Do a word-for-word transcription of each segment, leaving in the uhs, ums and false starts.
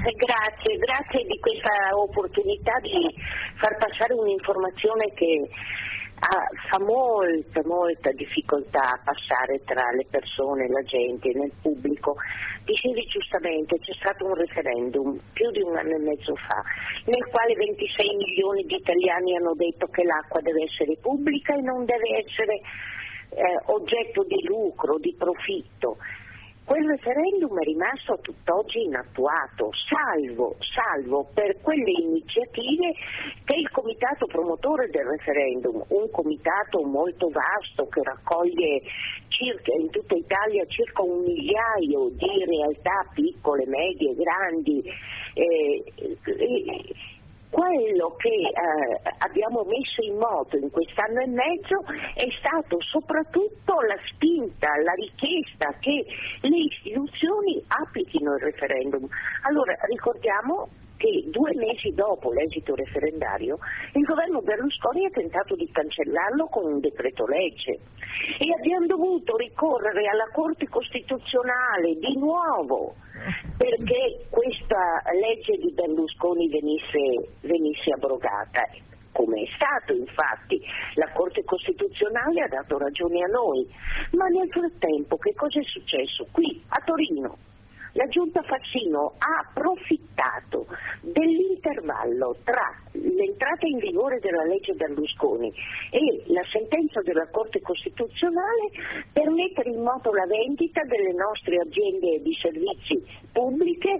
Grazie, grazie di questa opportunità di far passare un'informazione che ha, fa molta, molta difficoltà a passare tra le persone, la gente, nel pubblico. Dicevi giustamente, c'è stato un referendum più di un anno e mezzo fa, nel quale ventisei milioni di italiani hanno detto che l'acqua deve essere pubblica e non deve essere eh, oggetto di lucro, di profitto. Quel referendum è rimasto a tutt'oggi inattuato, salvo, salvo per quelle iniziative che il comitato promotore del referendum, un comitato molto vasto che raccoglie circa, in tutta Italia circa un migliaio di realtà piccole, medie, grandi, eh, eh, quello che eh, abbiamo messo in moto in quest'anno e mezzo è stato soprattutto la spinta, la richiesta che le istituzioni applichino il referendum. Allora ricordiamo che due mesi dopo l'esito referendario il governo Berlusconi ha tentato di cancellarlo con un decreto legge e abbiamo dovuto ricorrere alla Corte Costituzionale di nuovo perché questa legge di Berlusconi venisse, venisse abrogata. Come è stato, infatti, la Corte Costituzionale ha dato ragione a noi, ma nel frattempo che cosa è successo? Qui a Torino la Giunta Fassino ha approfittato dell'intervallo tra l'entrata in vigore della legge Berlusconi e la sentenza della Corte Costituzionale per mettere in moto la vendita delle nostre aziende di servizi pubbliche,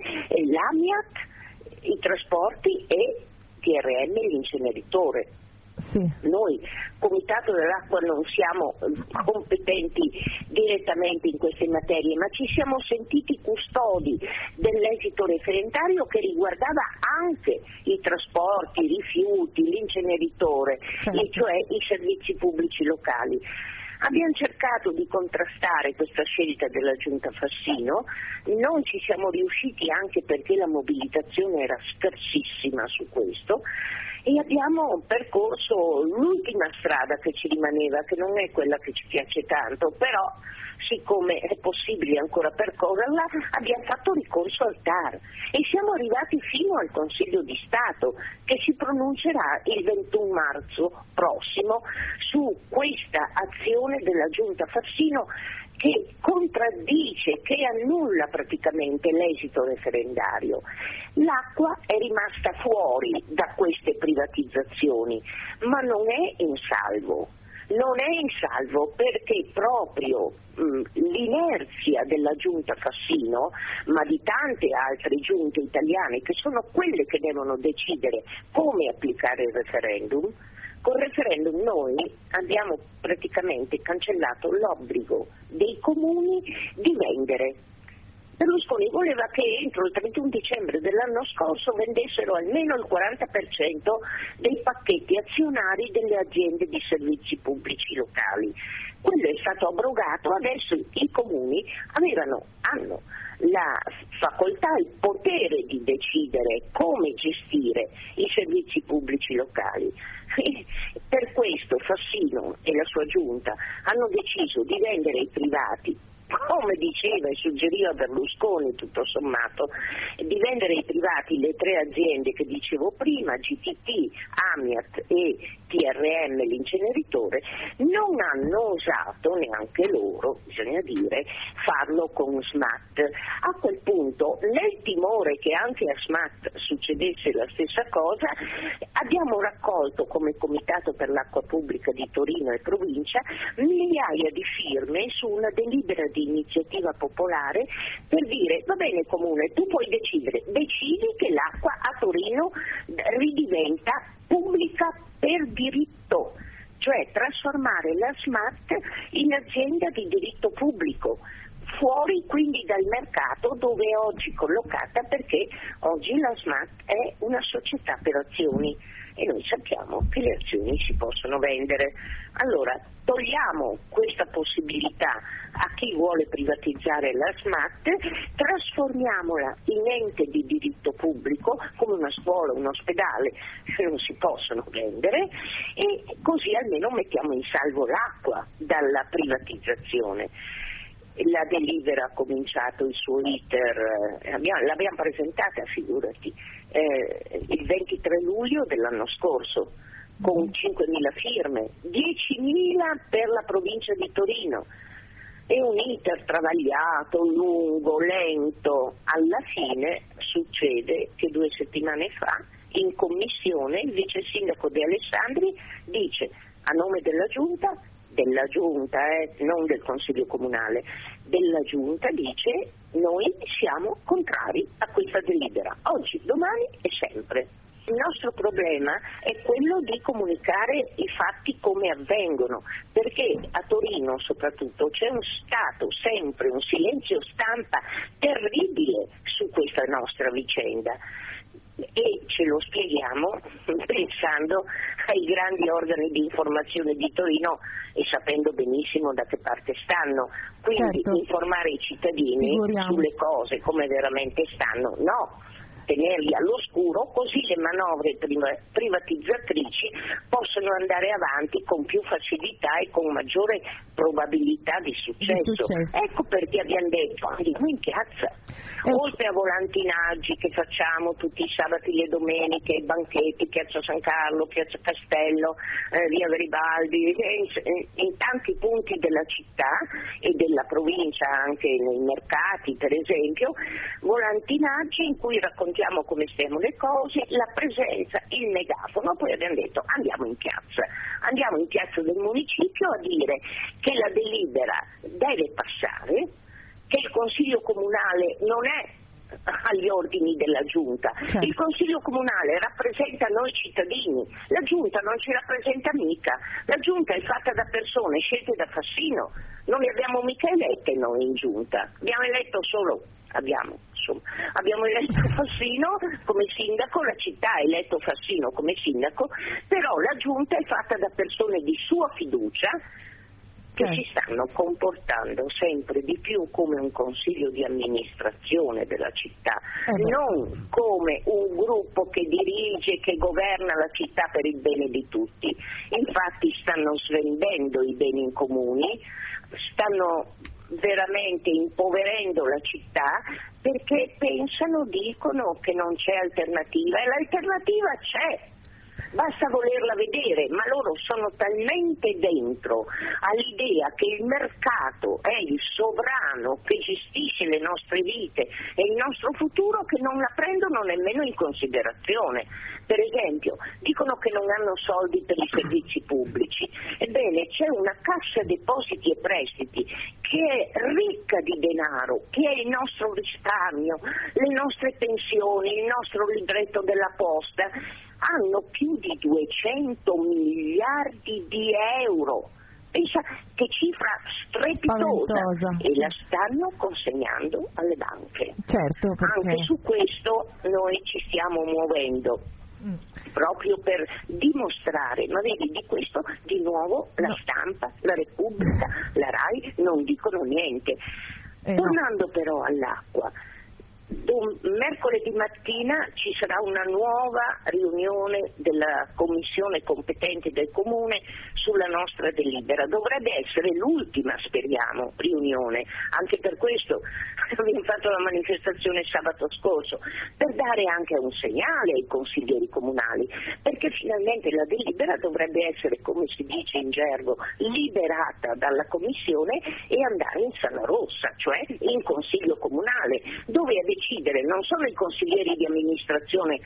l'Amiat, i trasporti e T R M, l'inceneritore. Sì. Noi, Comitato dell'Acqua, non siamo competenti direttamente in queste materie, ma ci siamo sentiti custodi dell'esito referendario che riguardava anche i trasporti, i rifiuti, l'inceneritore, certo. e cioè i servizi pubblici locali. Abbiamo cercato di contrastare questa scelta della Giunta Fassino, non ci siamo riusciti anche perché la mobilitazione era scarsissima su questo e abbiamo percorso l'ultima strada che ci rimaneva, che non è quella che ci piace tanto, però siccome è possibile ancora percorrerla abbiamo fatto ricorso al T A R e siamo arrivati fino al Consiglio di Stato che si pronuncerà il ventuno marzo prossimo su questa azione della Giunta Fassino che contraddice, che annulla praticamente l'esito referendario. L'acqua è rimasta fuori da queste privatizzazioni, ma non è in salvo. Non è in salvo perché proprio mh, l'inerzia della Giunta Fassino, ma di tante altre giunte italiane che sono quelle che devono decidere come applicare il referendum, col referendum noi abbiamo praticamente cancellato l'obbligo dei comuni di vendere. Berlusconi voleva che entro il trentuno dicembre dell'anno scorso vendessero almeno il quaranta per cento dei pacchetti azionari delle aziende di servizi pubblici locali. Quello è stato abrogato, adesso i comuni avevano, hanno la facoltà, il potere di decidere come gestire i servizi pubblici locali. E per questo Fassino e la sua giunta hanno deciso di vendere ai privati, come diceva e suggeriva Berlusconi tutto sommato, di vendere ai privati le tre aziende che dicevo prima, G T T, Amiat e T R M, l'inceneritore. Non hanno osato neanche loro, bisogna dire, farlo con S M A T. A quel punto, nel timore che anche a S M A T succedesse la stessa cosa, abbiamo raccolto come Comitato per l'Acqua Pubblica di Torino e provincia migliaia di firme su una delibera di iniziativa popolare per dire: va bene comune, tu puoi decidere, decidi che l'acqua a Torino ridiventa pubblica per diritto, cioè trasformare la S M A T in azienda di diritto pubblico, fuori quindi dal mercato dove è oggi collocata, perché oggi la S M A T è una società per azioni e noi sappiamo che le azioni si possono vendere. Allora togliamo questa possibilità a chi vuole privatizzare la S M A T, trasformiamola in ente di diritto pubblico come una scuola, un ospedale, che non si possono vendere, e così almeno mettiamo in salvo l'acqua dalla privatizzazione. la delibera ha cominciato il suo iter, eh, abbiamo, l'abbiamo presentata, figurati, eh, il ventitré luglio dell'anno scorso, con cinquemila firme, diecimila per la provincia di Torino. È un iter travagliato, lungo, lento. Alla fine succede che due settimane fa in commissione il vice sindaco De Alessandri dice a nome della giunta, della giunta, eh, non del consiglio comunale, della giunta dice noi siamo contrari a questa delibera, oggi, domani e sempre. Il nostro problema è quello di comunicare i fatti come avvengono, perché a Torino soprattutto c'è un stato sempre, un silenzio stampa terribile su questa nostra vicenda. E ce lo spieghiamo pensando ai grandi organi di informazione di Torino e sapendo benissimo da che parte stanno. Quindi certo. Informare i cittadini Figuriamo. sulle cose come veramente stanno, no. Tenerli all'oscuro, così le manovre privatizzatrici possono andare avanti con più facilità e con maggiore probabilità di successo. Di successo. Ecco perché abbiamo detto andiamo in piazza. Eh. Oltre a volantinaggi che facciamo tutti i sabati e le domeniche, banchetti, Piazza San Carlo, Piazza Castello, eh, via Garibaldi, in, in tanti punti della città e della provincia, anche nei mercati per esempio, volantinaggi in cui raccontiamo come stiamo le cose, la presenza, il megafono, poi abbiamo detto andiamo in piazza, andiamo in piazza del municipio a dire che la delibera deve passare, che il Consiglio Comunale non è agli ordini della Giunta, certo. Il Consiglio Comunale rappresenta noi cittadini, la Giunta non ci rappresenta mica, la Giunta è fatta da persone scelte da Fassino, non le abbiamo mica elette noi in Giunta, abbiamo eletto solo, abbiamo, insomma, abbiamo eletto Fassino come sindaco, la città ha eletto Fassino come sindaco, però la Giunta è fatta da persone di sua fiducia, che si stanno comportando sempre di più come un consiglio di amministrazione della città, eh non come un gruppo che dirige, che governa la città per il bene di tutti. Infatti stanno svendendo i beni in comuni, stanno veramente impoverendo la città perché pensano, dicono che non c'è alternativa, e l'alternativa c'è. Basta volerla vedere, ma loro sono talmente dentro all'idea che il mercato è il sovrano che gestisce le nostre vite e il nostro futuro che non la prendono nemmeno in considerazione. Per esempio, dicono che non hanno soldi per i servizi pubblici. Ebbene, c'è una cassa depositi e prestiti che è ricca di denaro, che è il nostro risparmio, le nostre pensioni, il nostro libretto della posta. Hanno più di duecento miliardi di euro. Pensa che cifra strepitosa, e la stanno consegnando alle banche. Certo, perché... Anche su questo noi ci stiamo muovendo. Mm. Proprio per dimostrare, ma vedi, di questo di nuovo la no. stampa, la Repubblica, la RAI non dicono niente. Eh, Tornando no. però all'acqua, mercoledì mattina ci sarà una nuova riunione della commissione competente del comune sulla nostra delibera. Dovrebbe essere l'ultima, speriamo, riunione. Anche per questo abbiamo fatto la manifestazione sabato scorso, per dare anche un segnale ai consiglieri comunali, perché finalmente la delibera dovrebbe essere, come si dice in gergo, liberata dalla commissione e andare in sala rossa, cioè in consiglio comunale, dove a decidere non sono i consiglieri di amministrazione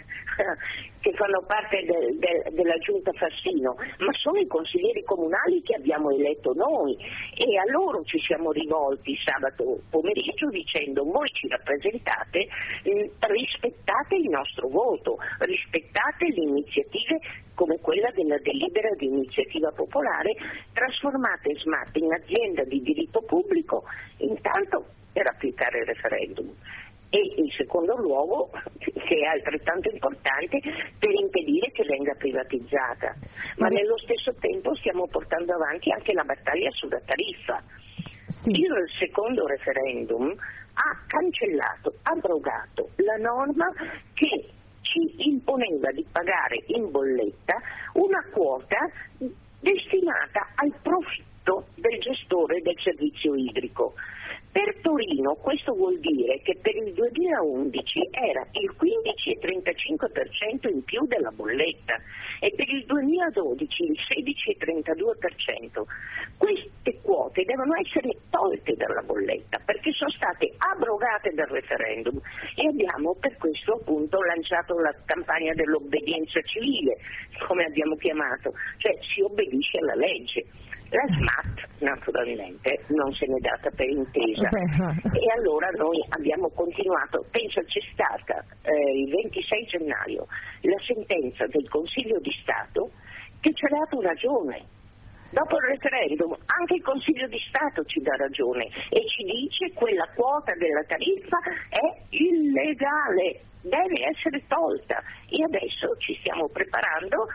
che fanno parte de, de, della giunta Fassino, ma sono i consiglieri comunali che abbiamo eletto noi, e a loro ci siamo rivolti sabato pomeriggio dicendo: voi ci rappresentate, rispettate il nostro voto, rispettate le iniziative come quella della delibera di iniziativa popolare, trasformate SMAT in azienda di diritto pubblico, intanto per applicare il referendum, e in secondo luogo, che è altrettanto importante, per impedire che venga privatizzata. Ma nello stesso tempo stiamo portando avanti anche la battaglia sulla tariffa. Sì. Il secondo referendum ha cancellato, abrogato la norma che ci imponeva di pagare in bolletta una quota destinata al profitto atto del gestore del servizio idrico. Per Torino questo vuol dire che per il duemilaundici era il quindici virgola trentacinque per cento in più della bolletta e per il duemiladodici il sedici virgola trentadue per cento. Queste quote devono essere tolte dalla bolletta perché sono state abrogate dal referendum e abbiamo per questo appunto lanciato la campagna dell'obbedienza civile, come abbiamo chiamato, cioè si obbedisce alla legge. La S M A T naturalmente non se n'è data per intesa e allora noi abbiamo continuato, penso c'è stata eh, il ventisei gennaio la sentenza del Consiglio di Stato che ci ha dato ragione. Dopo il referendum anche il Consiglio di Stato ci dà ragione e ci dice che quella quota della tariffa è illegale, deve essere tolta e adesso ci stiamo preparando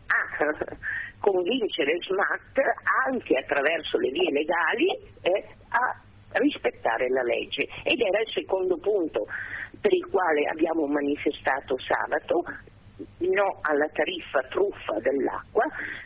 a convincere S M A T anche attraverso le vie legali eh, a rispettare la legge ed era il secondo punto per il quale abbiamo manifestato sabato. No alla tariffa truffa dell'acqua,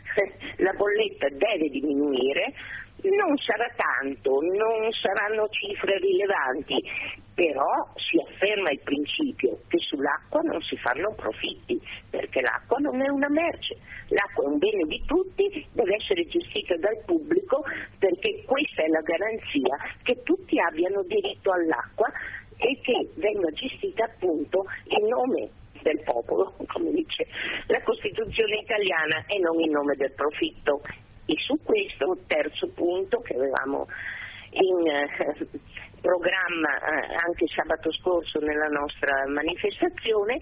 la bolletta deve diminuire, non sarà tanto, non saranno cifre rilevanti, però si afferma il principio che sull'acqua non si fanno profitti, perché l'acqua non è una merce, l'acqua è un bene di tutti, deve essere gestita dal pubblico perché questa è la garanzia che tutti abbiano diritto all'acqua e che venga gestita appunto in nome del popolo, come dice la Costituzione italiana, e non in nome del profitto. E su questo, terzo punto che avevamo in eh, programma eh, anche sabato scorso nella nostra manifestazione,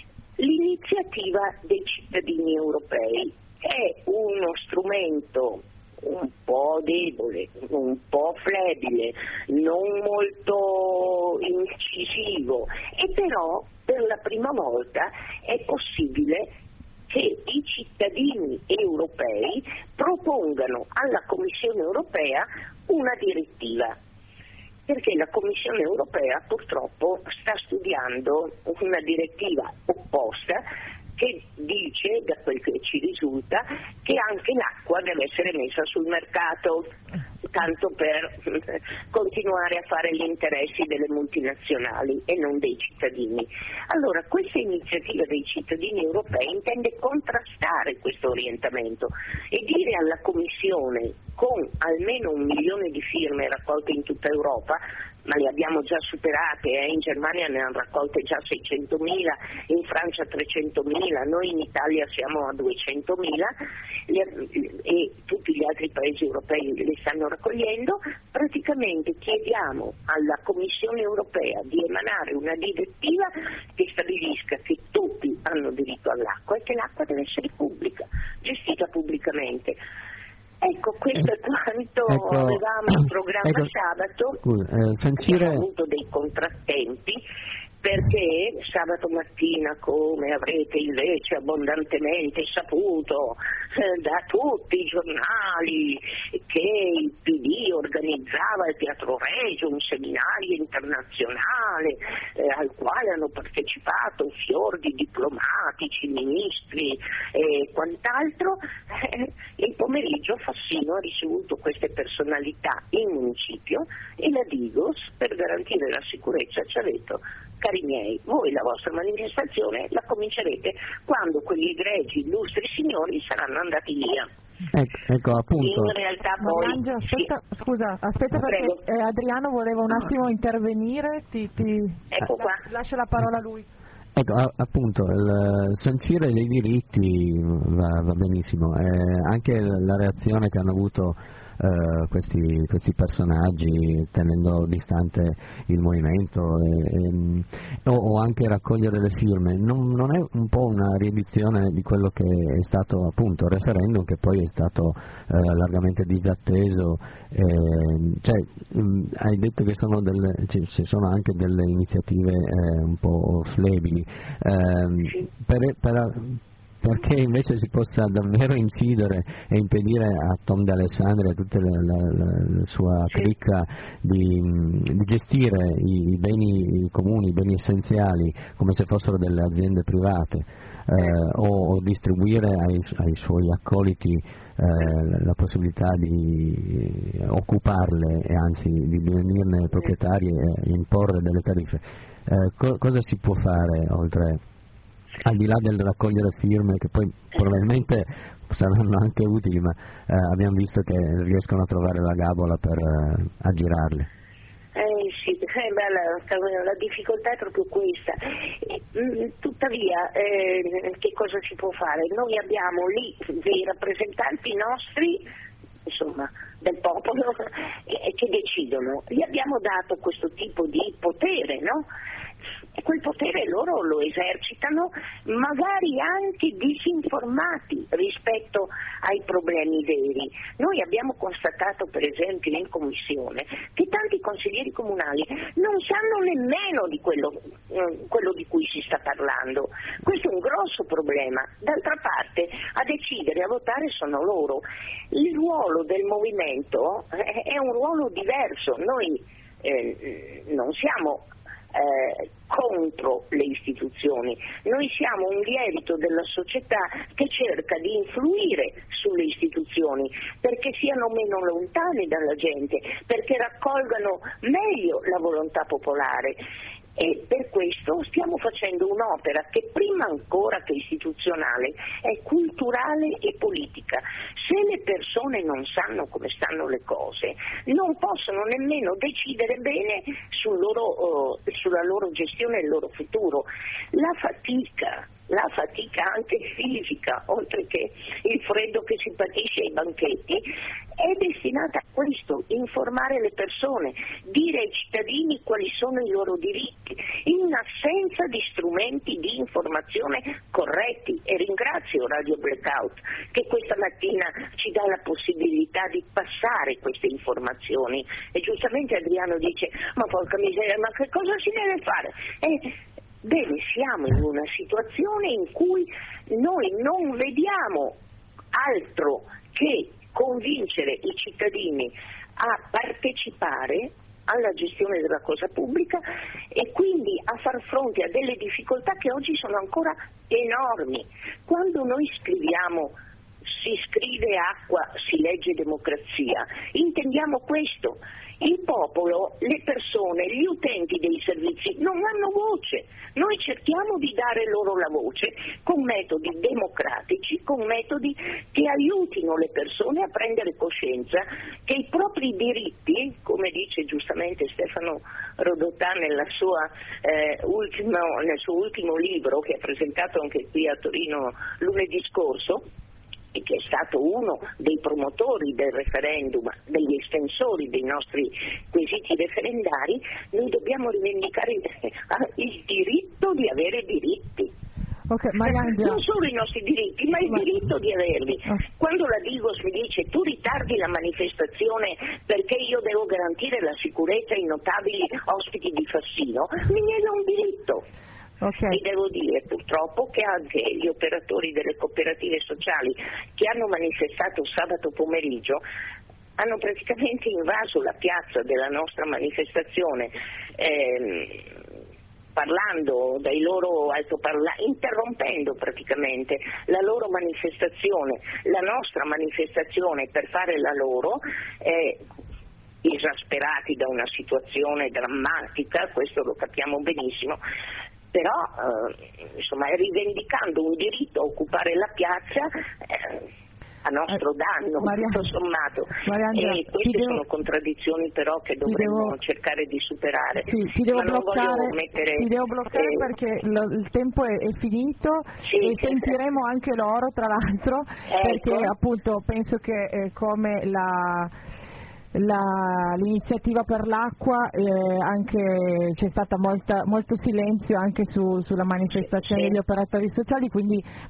l'iniziativa dei cittadini europei è uno strumento un po' debole, un po' flebile, non molto incisivo e però per la prima volta è possibile che i cittadini europei propongano alla Commissione europea una direttiva, perché la Commissione europea purtroppo sta studiando una direttiva opposta che dice, da quel che ci risulta, che anche l'acqua deve essere messa sul mercato, tanto per continuare a fare gli interessi delle multinazionali e non dei cittadini. Allora, questa iniziativa dei cittadini europei intende contrastare questo orientamento e dire alla Commissione, con almeno un milione di firme raccolte in tutta Europa, ma le abbiamo già superate, eh? In Germania ne hanno raccolte già seicentomila, in Francia trecentomila, noi in Italia siamo a duecentomila le, e tutti gli altri paesi europei le stanno raccogliendo. Praticamente chiediamo alla Commissione europea di emanare una direttiva che stabilisca che tutti hanno diritto all'acqua e che l'acqua deve essere pubblica, gestita pubblicamente. Ecco, questo è quanto ecco, avevamo in programma ecco, sabato. Scusa, eh, sancire... Abbiamo avuto dei contrattempi perché sabato mattina, come avrete invece abbondantemente saputo eh, da tutti i giornali, che il P D organizzava al Teatro Regio un seminario internazionale eh, al quale hanno partecipato fior di diplomatici, ministri e quant'altro, eh, il pomeriggio Fassino ha ricevuto queste personalità in municipio e la Digos, per garantire la sicurezza, ci ha detto: cari miei, voi la vostra manifestazione la comincerete quando quegli egregi illustri signori saranno andati via. Ecco, ecco appunto. In realtà poi Angelo, aspetta, sì. scusa, aspetta perché eh, Adriano voleva un attimo intervenire, ti, ti... Ecco qua. lascio la parola a lui. Ecco, a, appunto, il sancire dei diritti va, va benissimo, eh, anche la reazione che hanno avuto Uh, questi, questi personaggi tenendo distante il movimento e, e, o, o anche raccogliere le firme non, non è un po' una riedizione di quello che è stato appunto il referendum, che poi è stato uh, largamente disatteso, eh, cioè, mh, hai detto che sono delle, ci, ci sono anche delle iniziative eh, un po' flebili, eh, per, per perché invece si possa davvero incidere e impedire a Tom D'Alessandro e a tutta la, la, la sua sì. cricca di, di gestire i, i beni comuni, i beni essenziali come se fossero delle aziende private, eh, o, o distribuire ai, ai suoi accoliti eh, la possibilità di occuparle e anzi di divenirne proprietari e imporre delle tariffe. Eh, co- cosa si può fare oltre, al di là del raccogliere firme che poi probabilmente saranno anche utili, ma eh, abbiamo visto che riescono a trovare la gabola per eh, aggirarle? Eh sì, eh, beh, la, la difficoltà è proprio questa. E, tuttavia, eh, che cosa si può fare? Noi abbiamo lì dei rappresentanti nostri, insomma, del popolo, eh, che decidono. Gli abbiamo dato questo tipo di potere, no? E quel potere loro lo esercitano, magari anche disinformati rispetto ai problemi veri. Noi abbiamo constatato, per esempio, in commissione, che tanti consiglieri comunali non sanno nemmeno di quello, eh, quello di cui si sta parlando. Questo è un grosso problema. D'altra parte, a decidere, a votare sono loro. Il ruolo del movimento è un ruolo diverso. Noi eh, non siamo Eh, contro le istituzioni, noi siamo un lievito della società che cerca di influire sulle istituzioni perché siano meno lontane dalla gente, perché raccolgano meglio la volontà popolare. E per questo stiamo facendo un'opera che prima ancora che istituzionale è culturale e politica. Se le persone non sanno come stanno le cose, non possono nemmeno decidere bene sul loro, uh, sulla loro gestione e il loro futuro. La fatica, la fatica anche fisica, oltre che il freddo che si patisce ai banchetti, è destinata a questo: informare le persone, dire ai cittadini quali sono i loro diritti, in assenza di strumenti di informazione corretti. E ringrazio Radio Blackout che questa mattina ci dà la possibilità di passare queste informazioni. E giustamente Adriano dice: ma porca miseria, ma che cosa si deve fare? Eh, Bene, siamo in una situazione in cui noi non vediamo altro che convincere i cittadini a partecipare alla gestione della cosa pubblica e quindi a far fronte a delle difficoltà che oggi sono ancora enormi. Quando noi scriviamo si scrive acqua, si legge democrazia, intendiamo questo. Il popolo, le persone, gli utenti dei servizi non hanno voce. Noi cerchiamo di dare loro la voce con metodi democratici, con metodi che aiutino le persone a prendere coscienza che i propri diritti, come dice giustamente Stefano Rodotà nella sua, eh, ultimo, nel suo ultimo libro che ha presentato anche qui a Torino lunedì scorso, e che è stato uno dei promotori del referendum, degli estensori dei nostri quesiti referendari, noi dobbiamo rivendicare il, il diritto di avere diritti. Okay, Mariangela. Non solo i nostri diritti, ma il diritto di averli. Quando la Digos mi dice tu ritardi la manifestazione perché io devo garantire la sicurezza ai notabili ospiti di Fassino, mi viene un diritto. Okay. E devo dire purtroppo che anche gli operatori delle cooperative sociali che hanno manifestato sabato pomeriggio hanno praticamente invaso la piazza della nostra manifestazione, ehm, parlando dai loro altoparlanti, interrompendo praticamente la loro manifestazione, la nostra manifestazione per fare la loro, eh, esasperati da una situazione drammatica, questo lo capiamo benissimo. Però eh, insomma rivendicando un diritto a occupare la piazza eh, a nostro danno, Maria, tutto sommato. Mariangela, e queste devo, sono contraddizioni però che dovremmo devo, cercare di superare. Sì, ti devo Ma non bloccare, mettere, ti devo bloccare eh, perché lo, il tempo è, è finito sì, e sentiremo anche loro tra l'altro, ecco. Perché appunto penso che eh, come la... La, l'iniziativa per l'acqua eh, anche c'è stata molta, molto silenzio anche su, sulla manifestazione sì, sì. degli operatori sociali, quindi